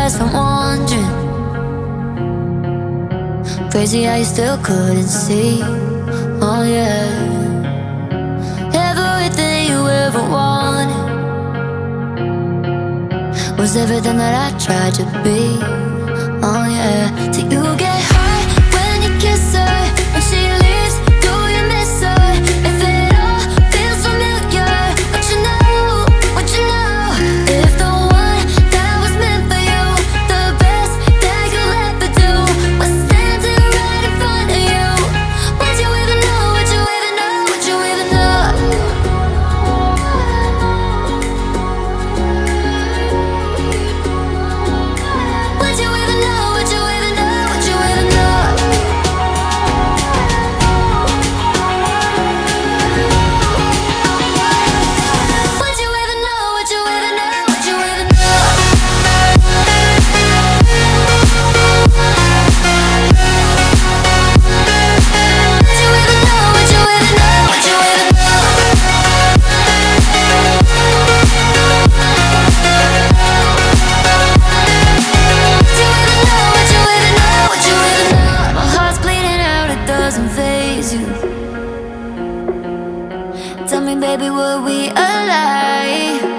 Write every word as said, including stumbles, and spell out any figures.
eyes from wandering. Crazy how you still couldn't see. Oh yeah, everything you ever wanted was everything that I tried to be. Oh yeah, till you get high when you kiss her. When she leaves, do you miss her? If it all feels familiar, what you know, what you know? If the one that was meant for you, the best that you'll ever do, was standing right in front of you, would you even know, would you even know, would you even know? Would you even know, would you even know, would you even know? Would you even know, would you even know, would you even know? Would you even know, would you even know, would you even know? My heart's bleeding out, it doesn't faze you. Tell me, baby, were we alive?